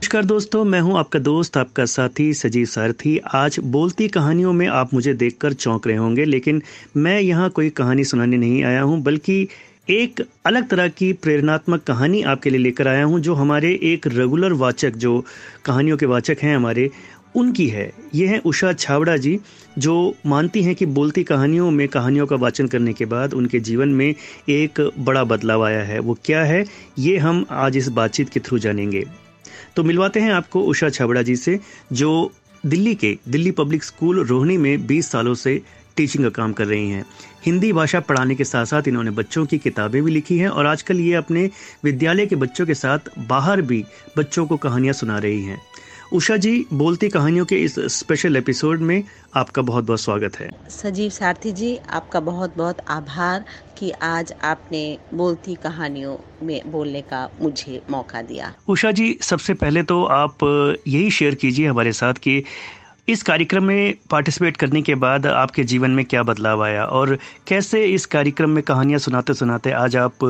नमस्कार दोस्तों, मैं हूं आपका दोस्त, आपका साथी सजीव सारथी। आज बोलती कहानियों में आप मुझे देखकर चौंक रहे होंगे, लेकिन मैं यहां कोई कहानी सुनाने नहीं आया हूं, बल्कि एक अलग तरह की प्रेरणात्मक कहानी आपके लिए लेकर आया हूं, जो हमारे एक रेगुलर वाचक, जो कहानियों के वाचक हैं हमारे, उनकी है। ये है उषा छाबड़ा जी, जो मानती हैं कि बोलती कहानियों में कहानियों का वाचन करने के बाद उनके जीवन में एक बड़ा बदलाव आया है। वो क्या है, ये हम आज इस बातचीत के थ्रू जानेंगे। तो मिलवाते हैं आपको उषा छाबड़ा जी से, जो दिल्ली पब्लिक स्कूल रोहिणी में 20 सालों से टीचिंग का काम कर रही हैं। हिंदी भाषा पढ़ाने के साथ साथ इन्होंने बच्चों की किताबें भी लिखी हैं और आजकल ये अपने विद्यालय के बच्चों के साथ बाहर भी बच्चों को कहानियां सुना रही हैं। उषा जी, बोलती कहानियों के इस स्पेशल एपिसोड में आपका बहुत बहुत स्वागत है। सजीव सारथी जी, आपका बहुत बहुत आभार कि आज आपने बोलती कहानियों में बोलने का मुझे मौका दिया। उषा जी, सबसे पहले तो आप यही शेयर कीजिए हमारे साथ कि इस कार्यक्रम में पार्टिसिपेट करने के बाद आपके जीवन में क्या बदलाव आया और कैसे इस कार्यक्रम में कहानियां सुनाते सुनाते आज आप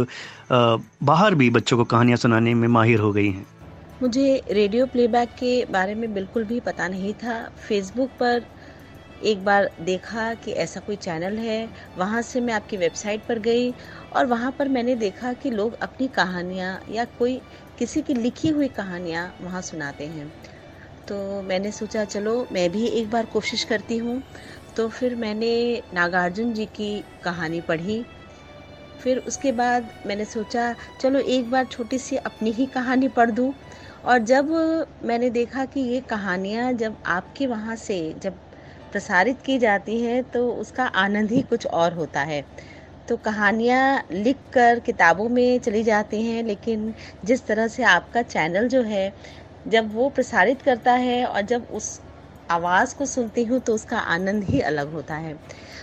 बाहर भी बच्चों को कहानियां सुनाने में माहिर हो गई हैं। मुझे रेडियो प्लेबैक के बारे में बिल्कुल भी पता नहीं था। फेसबुक पर एक बार देखा कि ऐसा कोई चैनल है, वहाँ से मैं आपकी वेबसाइट पर गई और वहाँ पर मैंने देखा कि लोग अपनी कहानियाँ या कोई किसी की लिखी हुई कहानियाँ वहाँ सुनाते हैं। तो मैंने सोचा चलो मैं भी एक बार कोशिश करती हूँ। तो फिर मैंने नागार्जुन जी की कहानी पढ़ी। फिर उसके बाद मैंने सोचा चलो एक बार छोटी सी अपनी ही कहानी पढ़ दूँ। और जब मैंने देखा कि ये कहानियाँ जब आपके वहाँ से जब प्रसारित की जाती हैं तो उसका आनंद ही कुछ और होता है। तो कहानियाँ लिखकर किताबों में चली जाती हैं, लेकिन जिस तरह से आपका चैनल जो है जब वो प्रसारित करता है और जब उस आवाज़ को सुनती हूँ तो उसका आनंद ही अलग होता है।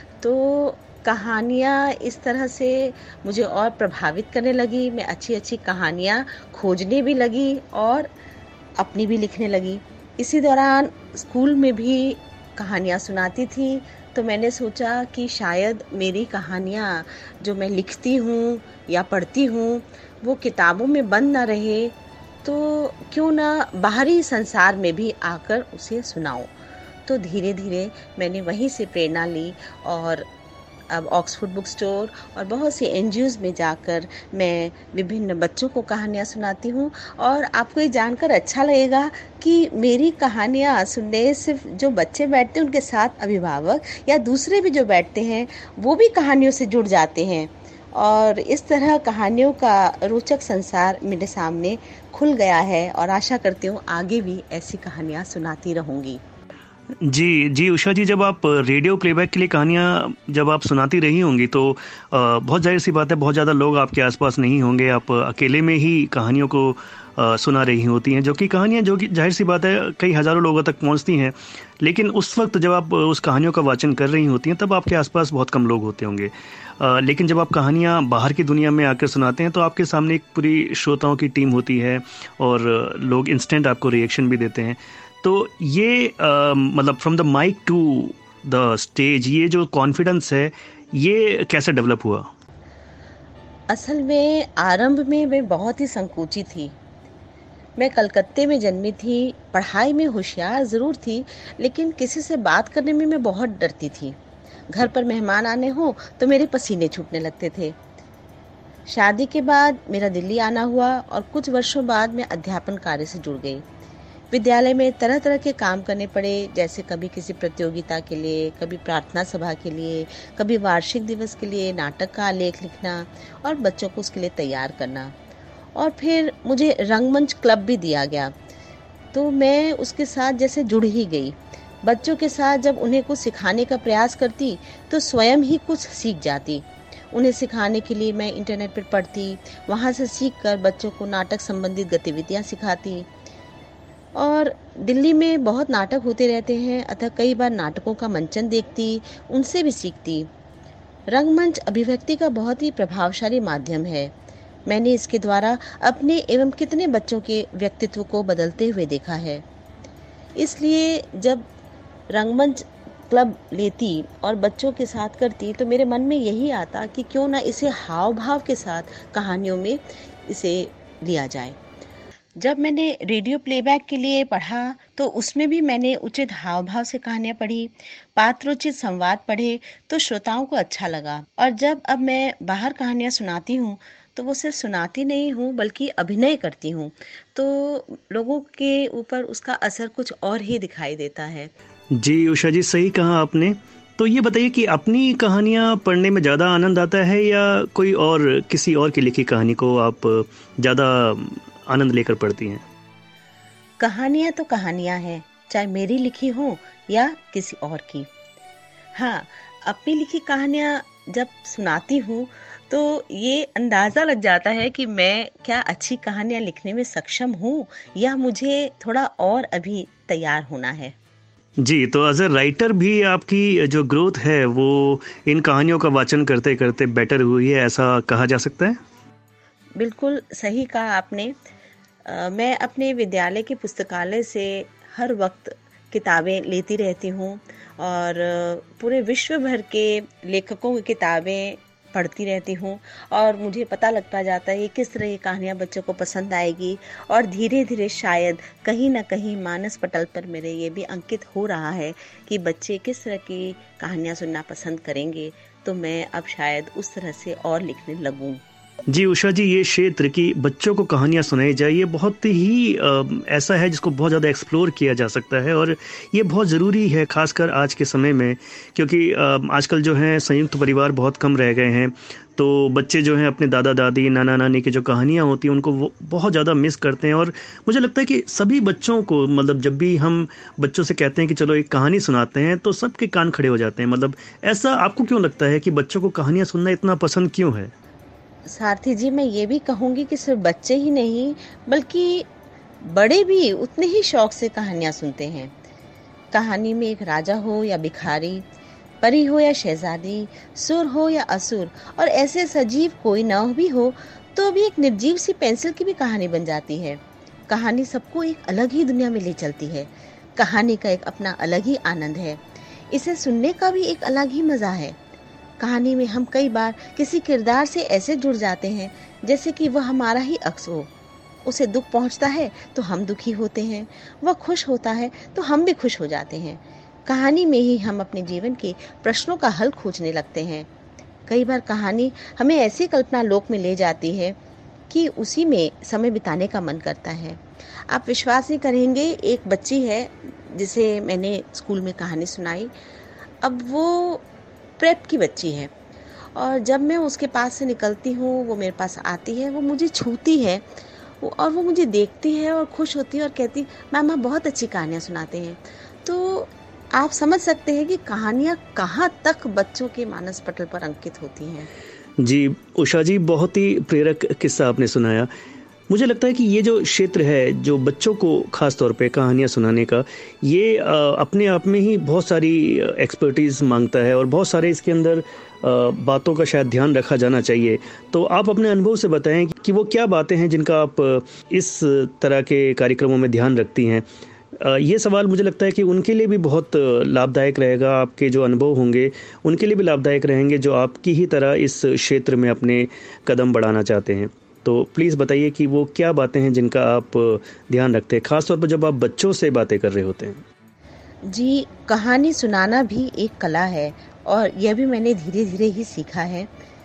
तो कहानियाँ इस तरह से मुझे और प्रभावित करने लगी। मैं अच्छी अच्छी कहानियाँ खोजने भी लगी और अपनी भी लिखने लगी। इसी दौरान स्कूल में भी कहानियाँ सुनाती थी। तो मैंने सोचा कि शायद मेरी कहानियाँ जो मैं लिखती हूँ या पढ़ती हूँ वो किताबों में बंद ना रहे, तो क्यों ना बाहरी संसार में भी आकर उसे सुनाऊं। तो धीरे धीरे मैंने वहीं से प्रेरणा ली और अब ऑक्सफोर्ड बुक स्टोर और बहुत सी एनजीओज़ में जाकर मैं विभिन्न बच्चों को कहानियाँ सुनाती हूँ। और आपको ये जानकर अच्छा लगेगा कि मेरी कहानियाँ सुनने सिर्फ जो बच्चे बैठते हैं उनके साथ अभिभावक या दूसरे भी जो बैठते हैं वो भी कहानियों से जुड़ जाते हैं। और इस तरह कहानियों का रोचक संसार मेरे सामने खुल गया है और आशा करती हूँ आगे भी ऐसी कहानियाँ सुनाती रहूँगी। जी जी उषा जी, जब आप रेडियो प्लेबैक के लिए कहानियाँ जब आप सुनाती रही होंगी तो बहुत जाहिर सी बात है, बहुत ज़्यादा लोग आपके आसपास नहीं होंगे, आप अकेले में ही कहानियों को सुना रही होती हैं, जो कि कहानियाँ जो कि जाहिर सी बात है कई हज़ारों लोगों तक पहुँचती हैं। लेकिन उस वक्त जब आप उस कहानियों का वाचन कर रही होती हैं तब आपके आसपास बहुत कम लोग होते होंगे। लेकिन जब आप कहानियाँ बाहर की दुनिया में आकर सुनाते हैं तो आपके सामने एक पूरी श्रोताओं की टीम होती है और लोग इंस्टेंट आपको रिएक्शन भी देते हैं। तो ये मतलब from the mic to the stage, ये जो कॉन्फिडेंस है ये कैसे डेवलप हुआ? असल में आरंभ में मैं बहुत ही संकोची थी। मैं कलकत्ते में जन्मी थी, पढ़ाई में होशियार ज़रूर थी, लेकिन किसी से बात करने में मैं बहुत डरती थी। घर पर मेहमान आने हो तो मेरे पसीने छूटने लगते थे। शादी के बाद मेरा दिल्ली आना हुआ और कुछ वर्षों बाद मैं अध्यापन कार्य से जुड़ गई। विद्यालय में तरह तरह के काम करने पड़े, जैसे कभी किसी प्रतियोगिता के लिए, कभी प्रार्थना सभा के लिए, कभी वार्षिक दिवस के लिए नाटक का आलेख लिखना और बच्चों को उसके लिए तैयार करना। और फिर मुझे रंगमंच क्लब भी दिया गया, तो मैं उसके साथ जैसे जुड़ ही गई। बच्चों के साथ जब उन्हें कुछ सिखाने का प्रयास करती तो स्वयं ही कुछ सीख जाती। उन्हें सिखाने के लिए मैं इंटरनेट पर पढ़ती, वहाँ से सीखकर बच्चों को नाटक संबंधित गतिविधियाँ सिखाती। और दिल्ली में बहुत नाटक होते रहते हैं, अतः कई बार नाटकों का मंचन देखती, उनसे भी सीखती। रंगमंच अभिव्यक्ति का बहुत ही प्रभावशाली माध्यम है। मैंने इसके द्वारा अपने एवं कितने बच्चों के व्यक्तित्व को बदलते हुए देखा है। इसलिए जब रंगमंच क्लब लेती और बच्चों के साथ करती तो मेरे मन में यही आता कि क्यों ना इसे हाव भाव के साथ कहानियों में इसे लिया जाए। जब मैंने रेडियो प्लेबैक के लिए पढ़ा तो उसमें भी मैंने उचित हाव भाव से कहानियाँ पढ़ी, पात्रोचित संवाद पढ़े तो श्रोताओं को अच्छा लगा। और जब अब मैं बाहर कहानियाँ सुनाती हूँ तो वो सिर्फ सुनाती नहीं हूँ बल्कि अभिनय करती हूँ, तो लोगों के ऊपर उसका असर कुछ और ही दिखाई देता है। जी उषा जी, सही कहा आपने। तो ये बताइए कि अपनी कहानियाँ पढ़ने में ज़्यादा आनंद आता है या कोई और किसी और की लिखी कहानी को आप ज़्यादा आनंद लेकर पढ़ती हैं? कहानियाँ तो कहानियाँ हैं, चाहे मेरी लिखी हो या किसी और की। हाँ, अपनी लिखी कहानियाँ जब सुनाती हूँ तो ये अंदाज़ा लग जाता है कि मैं क्या अच्छी कहानियाँ लिखने में सक्षम हूँ या मुझे थोड़ा और अभी तैयार होना है। जी, तो एज़ अ राइटर भी आपकी जो ग्रोथ है वो इन कहानियों का वाचन करते-करते बेटर हुई है, ऐसा कहा जा सकता है? बिल्कुल सही कहा आपने। मैं अपने विद्यालय के पुस्तकालय से हर वक्त किताबें लेती रहती हूँ और पूरे विश्व भर के लेखकों की किताबें पढ़ती रहती हूँ और मुझे पता लगता जाता है कि किस तरह की कहानियाँ बच्चों को पसंद आएगी और धीरे धीरे शायद कहीं ना कहीं मानस पटल पर मेरे ये भी अंकित हो रहा है कि बच्चे किस तरह की कहानियाँ सुनना पसंद करेंगे, तो मैं अब शायद उस तरह से और लिखने लगूँ। जी उषा जी, ये क्षेत्र कि बच्चों को कहानियाँ सुनाई जाए ये बहुत ही ऐसा है जिसको बहुत ज़्यादा एक्सप्लोर किया जा सकता है और ये बहुत ज़रूरी है, खासकर आज के समय में, क्योंकि आजकल जो है संयुक्त परिवार बहुत कम रह गए हैं। तो बच्चे जो हैं अपने दादा दादी नाना नानी की जो कहानियाँ होती हैं उनको वो बहुत ज़्यादा मिस करते हैं। और मुझे लगता है कि सभी बच्चों को, मतलब जब भी हम बच्चों से कहते हैं कि चलो एक कहानी सुनाते हैं तो सबके कान खड़े हो जाते हैं। मतलब ऐसा आपको क्यों लगता है कि बच्चों को कहानियाँ सुनना इतना पसंद क्यों है? सारथी जी, मैं ये भी कहूँगी कि सिर्फ बच्चे ही नहीं बल्कि बड़े भी उतने ही शौक से कहानियाँ सुनते हैं। कहानी में एक राजा हो या भिखारी, परी हो या शहजादी, सुर हो या असुर और ऐसे सजीव कोई न भी हो तो भी एक निर्जीव सी पेंसिल की भी कहानी बन जाती है। कहानी सबको एक अलग ही दुनिया में ले चलती है। कहानी का एक अपना अलग ही आनंद है। इसे सुनने का भी एक अलग ही मजा है। कहानी में हम कई बार किसी किरदार से ऐसे जुड़ जाते हैं जैसे कि वह हमारा ही अक्स हो। उसे दुख पहुंचता है तो हम दुखी होते हैं, वह खुश होता है तो हम भी खुश हो जाते हैं। कहानी में ही हम अपने जीवन के प्रश्नों का हल खोजने लगते हैं। कई बार कहानी हमें ऐसी कल्पना लोक में ले जाती है कि उसी में समय बिताने का मन करता है। आप विश्वास नहीं करेंगे, एक बच्ची है जिसे मैंने स्कूल में कहानी सुनाई। अब वो प्रेप की बच्ची है और जब मैं उसके पास से निकलती हूँ वो मेरे पास आती है, वो मुझे छूती है और वो मुझे देखती है और खुश होती है और कहती, मैम आप बहुत अच्छी कहानियाँ सुनाते हैं। तो आप समझ सकते हैं कि कहानियाँ कहाँ तक बच्चों के मानस पटल पर अंकित होती हैं। जी उषा जी, बहुत ही प्रेरक किस्सा आपने सुनाया। मुझे लगता है कि ये जो क्षेत्र है जो बच्चों को ख़ास तौर पे कहानियाँ सुनाने का, ये अपने आप में ही बहुत सारी एक्सपर्टीज़ मांगता है और बहुत सारे इसके अंदर बातों का शायद ध्यान रखा जाना चाहिए। तो आप अपने अनुभव से बताएं कि वो क्या बातें हैं जिनका आप इस तरह के कार्यक्रमों में ध्यान रखती हैं। ये सवाल मुझे लगता है कि उनके लिए भी बहुत लाभदायक रहेगा, आपके जो अनुभव होंगे उनके लिए भी लाभदायक रहेंगे जो आपकी ही तरह इस क्षेत्र में अपने कदम बढ़ाना चाहते हैं। तो प्लीज़ बताइए कि वो क्या बातें हैं जिनका आप ध्यान रखते हैं, ख़ास तौर पर जब आप बच्चों से बातें कर रहे होते हैं। जी, कहानी सुनाना भी एक कला है और यह भी मैंने धीरे धीरे ही सीखा है।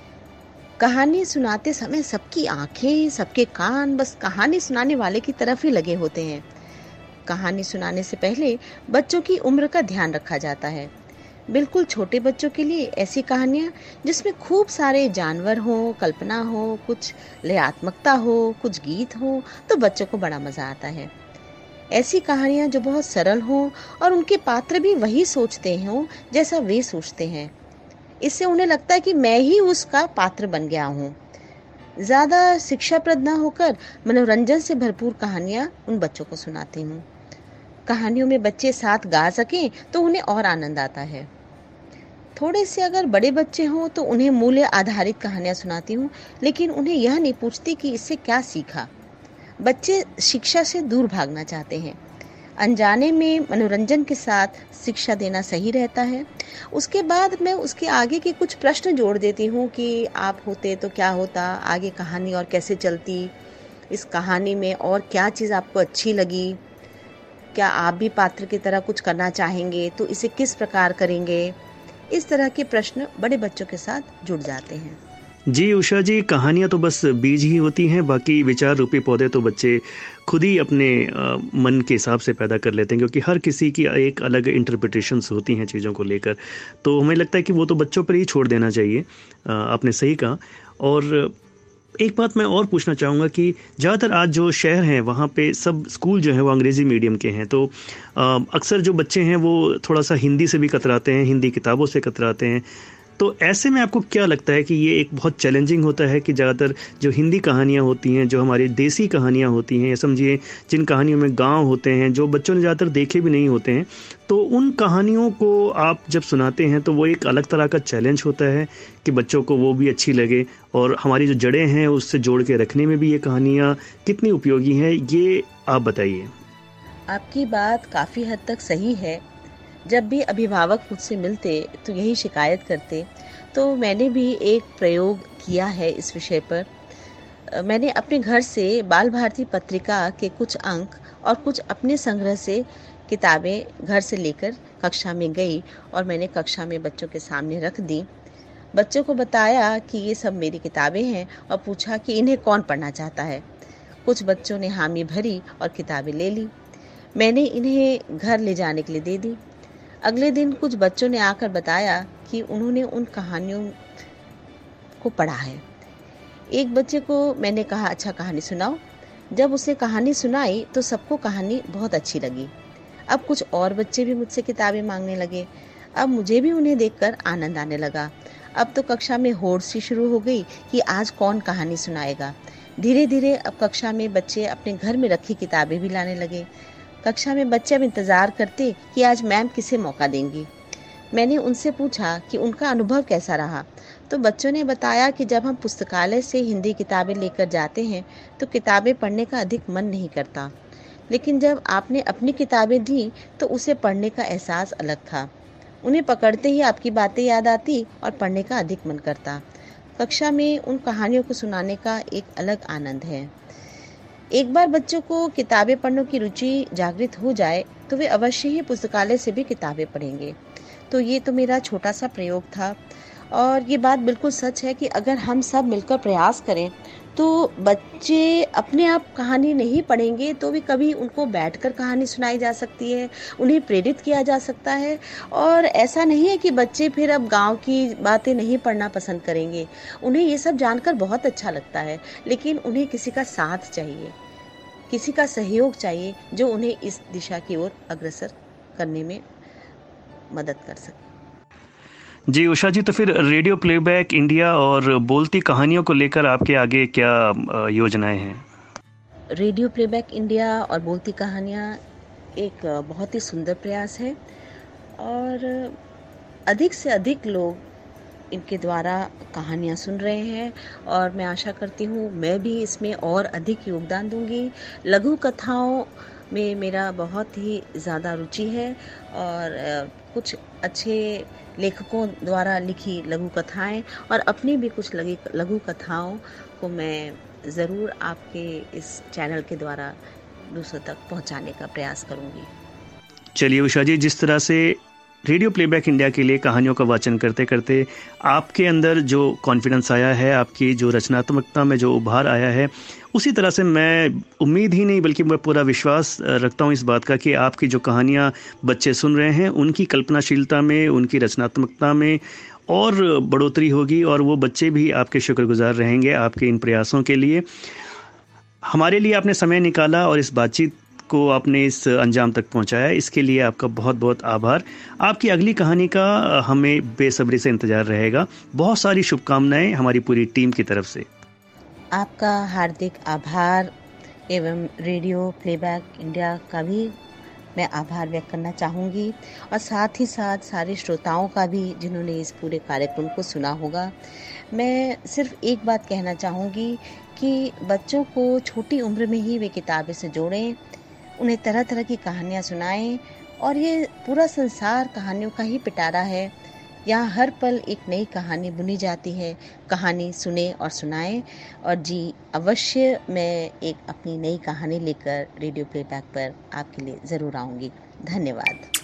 कहानी सुनाते समय सबकी आंखें, सबके कान बस कहानी सुनाने वाले की तरफ ही लगे होते हैं। कहानी सुनाने से पहले बच्चों की उम्र का ध्यान रखा जाता है। बिल्कुल छोटे बच्चों के लिए ऐसी कहानियाँ जिसमें खूब सारे जानवर हो, कल्पना हो, कुछ लयात्मकता हो, कुछ गीत हो, तो बच्चों को बड़ा मज़ा आता है। ऐसी कहानियाँ जो बहुत सरल हों और उनके पात्र भी वही सोचते हों जैसा वे सोचते हैं। इससे उन्हें लगता है कि मैं ही उसका पात्र बन गया हूँ। ज़्यादा शिक्षाप्रद ना होकर मनोरंजन से भरपूर कहानियाँ उन बच्चों को सुनाती हूँ। कहानियों में बच्चे साथ गा सकें तो उन्हें और आनंद आता है। थोड़े से अगर बड़े बच्चे हों तो उन्हें मूल्य आधारित कहानियाँ सुनाती हूँ, लेकिन उन्हें यह नहीं पूछती कि इससे क्या सीखा। बच्चे शिक्षा से दूर भागना चाहते हैं। अनजाने में मनोरंजन के साथ शिक्षा देना सही रहता है। उसके बाद मैं उसके आगे के कुछ प्रश्न जोड़ देती हूँ कि आप होते तो क्या होता, आगे कहानी और कैसे चलती। इस कहानी में और क्या चीज़ आपको अच्छी लगी, क्या आप भी पात्र की तरह कुछ करना चाहेंगे तो इसे किस प्रकार करेंगे। इस तरह के प्रश्न बड़े बच्चों के साथ जुड़ जाते हैं। जी उषा जी, कहानियाँ तो बस बीज ही होती हैं, बाकी विचार रूपी पौधे तो बच्चे खुद ही अपने मन के हिसाब से पैदा कर लेते हैं, क्योंकि हर किसी की एक अलग इंटरप्रिटेशंस होती हैं चीज़ों को लेकर। तो हमें लगता है कि वो तो बच्चों पर ही छोड़ देना चाहिए। आपने सही कहा। और एक बात मैं और पूछना चाहूँगा कि ज़्यादातर आज जो शहर हैं वहाँ पे सब स्कूल जो हैं वो अंग्रेज़ी मीडियम के हैं, तो अक्सर जो बच्चे हैं वो थोड़ा सा हिंदी से भी कतराते हैं, हिंदी किताबों से कतराते हैं। तो ऐसे में आपको क्या लगता है कि ये एक बहुत चैलेंजिंग होता है कि ज़्यादातर जो हिंदी कहानियाँ होती हैं, जो हमारी देसी कहानियाँ होती हैं, या समझिए जिन कहानियों में गांव होते हैं जो बच्चों ने ज़्यादातर देखे भी नहीं होते हैं, तो उन कहानियों को आप जब सुनाते हैं तो वो एक अलग तरह का चैलेंज होता है कि बच्चों को वो भी अच्छी लगे, और हमारी जो जड़ें हैं उससे जोड़ के रखने में भी ये कहानियाँ कितनी उपयोगी हैं, ये आप बताइए। आपकी बात काफ़ी हद तक सही है। जब भी अभिभावक मुझसे मिलते तो यही शिकायत करते। तो मैंने भी एक प्रयोग किया है इस विषय पर। मैंने अपने घर से बाल भारती पत्रिका के कुछ अंक और कुछ अपने संग्रह से किताबें घर से लेकर कक्षा में गई और मैंने कक्षा में बच्चों के सामने रख दी। बच्चों को बताया कि ये सब मेरी किताबें हैं और पूछा कि इन्हें कौन पढ़ना चाहता है। कुछ बच्चों ने हामी भरी और किताबें ले ली। मैंने इन्हें घर ले जाने के लिए दे दी। अगले दिन कुछ बच्चों ने आकर बताया कि उन्होंने उन कहानियों को पढ़ा है। एक बच्चे को मैंने कहा, अच्छा कहानी सुनाओ। जब उसे कहानी सुनाई तो सबको कहानी बहुत अच्छी लगी। अब कुछ और बच्चे भी मुझसे किताबें मांगने लगे। अब मुझे भी उन्हें देखकर आनंद आने लगा। अब तो कक्षा में होड़ सी शुरू हो गई कि आज कौन कहानी सुनाएगा। धीरे धीरे अब कक्षा में बच्चे अपने घर में रखी किताबें भी लाने लगे। कक्षा में बच्चे अब इंतज़ार करते कि आज मैम किसे मौका देंगी। मैंने उनसे पूछा कि उनका अनुभव कैसा रहा, तो बच्चों ने बताया कि जब हम पुस्तकालय से हिंदी किताबें लेकर जाते हैं तो किताबें पढ़ने का अधिक मन नहीं करता, लेकिन जब आपने अपनी किताबें दी तो उसे पढ़ने का एहसास अलग था। उन्हें पकड़ते ही आपकी बातें याद आती और पढ़ने का अधिक मन करता। कक्षा में उन कहानियों को सुनाने का एक अलग आनंद है। एक बार बच्चों को किताबें पढ़ने की रुचि जागृत हो जाए तो वे अवश्य ही पुस्तकालय से भी किताबें पढ़ेंगे। तो ये तो मेरा छोटा सा प्रयोग था, और ये बात बिल्कुल सच है कि अगर हम सब मिलकर प्रयास करें तो बच्चे अपने आप कहानी नहीं पढ़ेंगे तो भी कभी उनको बैठकर कहानी सुनाई जा सकती है, उन्हें प्रेरित किया जा सकता है। और ऐसा नहीं है कि बच्चे फिर अब गांव की बातें नहीं पढ़ना पसंद करेंगे। उन्हें ये सब जानकर बहुत अच्छा लगता है, लेकिन उन्हें किसी का साथ चाहिए, किसी का सहयोग चाहिए जो उन्हें इस दिशा की ओर अग्रसर करने में मदद कर सके। जी उषा जी, तो फिर रेडियो प्लेबैक इंडिया और बोलती कहानियों को लेकर आपके आगे क्या योजनाएं हैं? रेडियो प्लेबैक इंडिया और बोलती कहानियाँ एक बहुत ही सुंदर प्रयास है, और अधिक से अधिक लोग इनके द्वारा कहानियाँ सुन रहे हैं, और मैं आशा करती हूँ मैं भी इसमें और अधिक योगदान दूंगी। लघु कथाओं में मेरा बहुत ही ज़्यादा रुचि है, और कुछ अच्छे लेखकों द्वारा लिखी लघु कथाएं और अपनी भी कुछ लघु कथाओं को मैं ज़रूर आपके इस चैनल के द्वारा दूसरों तक पहुंचाने का प्रयास करूंगी। चलिए उषा जी, जिस तरह से रेडियो प्लेबैक इंडिया के लिए कहानियों का वाचन करते करते आपके अंदर जो कॉन्फिडेंस आया है, आपकी जो रचनात्मकता में जो उभार आया है, उसी तरह से मैं उम्मीद ही नहीं बल्कि मैं पूरा विश्वास रखता हूँ इस बात का कि आपकी जो कहानियाँ बच्चे सुन रहे हैं उनकी कल्पनाशीलता में, उनकी रचनात्मकता में और बढ़ोतरी होगी, और वो बच्चे भी आपके शुक्रगुजार रहेंगे आपके इन प्रयासों के लिए। हमारे लिए आपने समय निकाला और इस बातचीत को आपने इस अंजाम तक पहुंचाया, इसके लिए आपका बहुत बहुत आभार। आपकी अगली कहानी का हमें बेसब्री से इंतजार रहेगा। बहुत सारी शुभकामनाएं हमारी पूरी टीम की तरफ से। आपका हार्दिक आभार, एवं रेडियो प्लेबैक इंडिया का भी मैं आभार व्यक्त करना चाहूँगी, और साथ ही साथ सारे श्रोताओं का भी जिन्होंने इस पूरे कार्यक्रम को सुना होगा। मैं सिर्फ एक बात कहना चाहूँगी कि बच्चों को छोटी उम्र में ही वे किताबें से जोड़ें, उन्हें तरह तरह की कहानियाँ सुनाएं, और ये पूरा संसार कहानियों का ही पिटारा है। यहाँ हर पल एक नई कहानी बुनी जाती है। कहानी सुने और सुनाएं। और जी अवश्य मैं एक अपनी नई कहानी लेकर रेडियो प्लेबैक पर आपके लिए ज़रूर आऊँगी। धन्यवाद।